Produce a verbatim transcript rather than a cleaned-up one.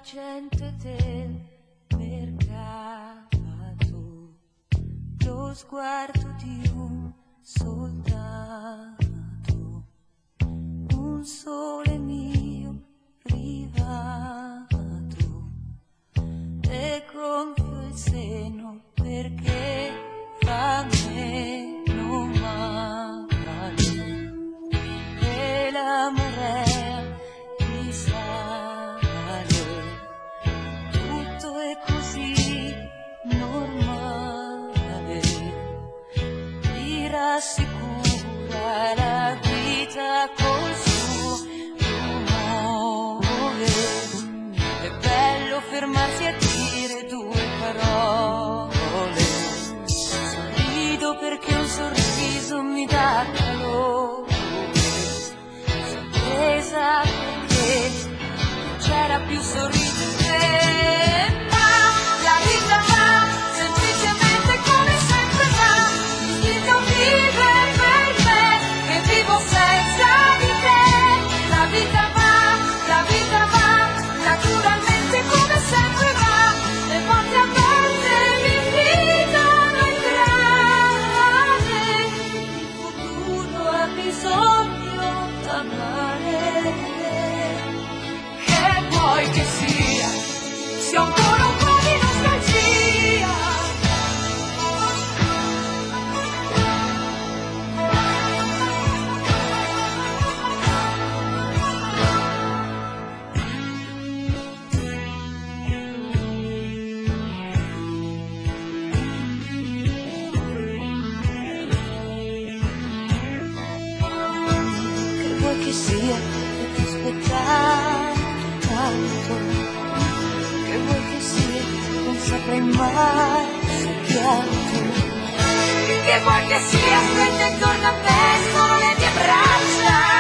gente del mercato, lo sguardo di un soldato, un sole mio privato, e gonfio il seno perché fa meno male, e la marea risale, tutto è così normale, mi rassicura la vita col suo rumore, è bello fermarsi a dire due parole, sorrido perché un sorriso mi dà calore, sorpresa perché non c'era più sorridere, ma la vita va semplicemente come sempre va, l'istinto vive per me che vivo senza di te, la vita va, la vita va naturalmente come sempre va, le porte aperte mi invitano a entrare, il futuro ha bisogno d'amare, che vuoi che sia, sia ancora un po' di nostalgia. Che vuoi che sia, che ti aspettare tanto, che vuoi che sia, non saprei mai se pianto, che vuoi che sia, aspetta intorno a me solo le tue braccia.